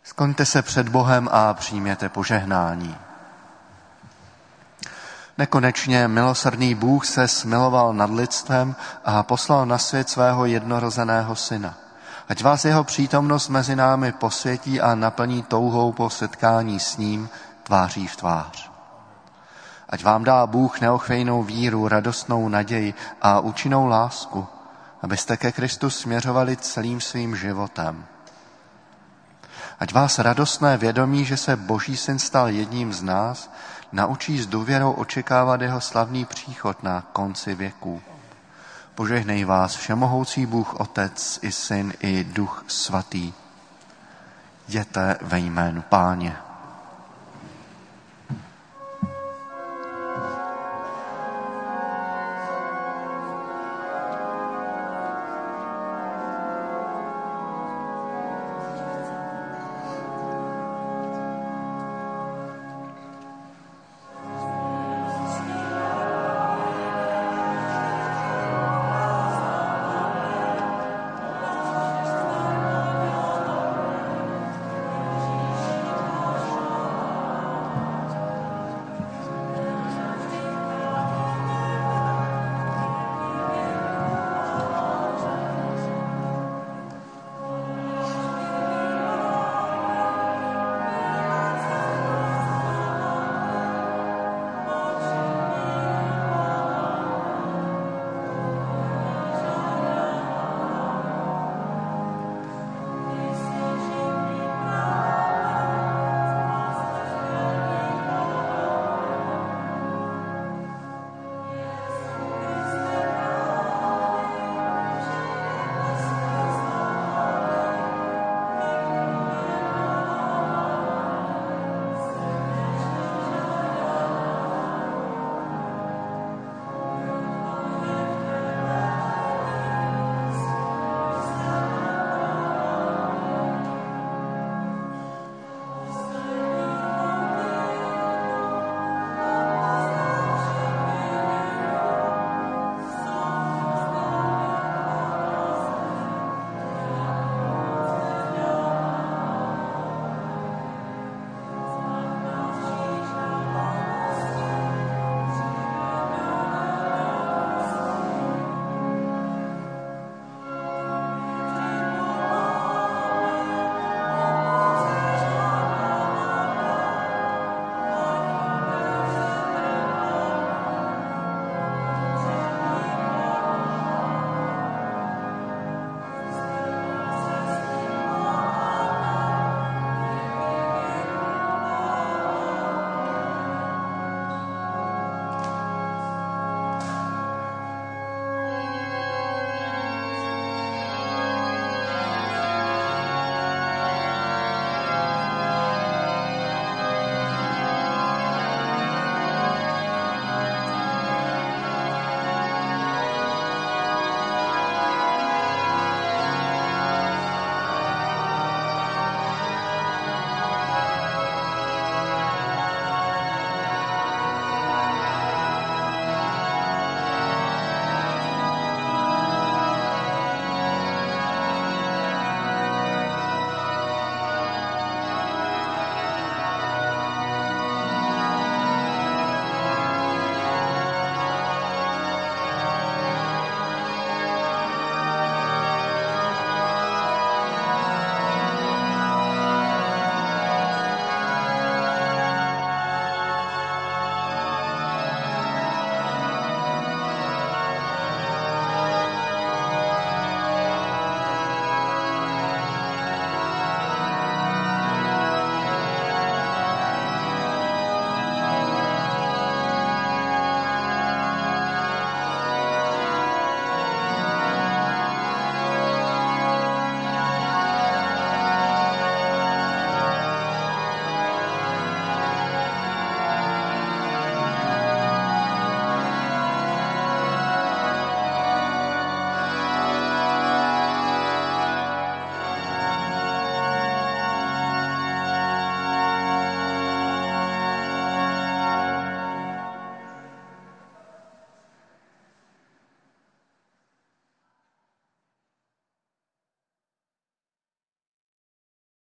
Skloňte se před Bohem a přijměte požehnání. Nekonečně milosrdný Bůh se smiloval nad lidstvem a poslal na svět svého jednorozeného syna. Ať vás jeho přítomnost mezi námi posvětí a naplní touhou po setkání s ním tváří v tvář. Ať vám dá Bůh neochvějnou víru, radostnou naději a účinnou lásku, abyste ke Kristu směřovali celým svým životem. Ať vás radostné vědomí, že se Boží syn stal jedním z nás, naučí s důvěrou očekávat jeho slavný příchod na konci věků. Požehnej vás všemohoucí Bůh Otec i Syn i Duch Svatý. Jděte ve jménu Páně.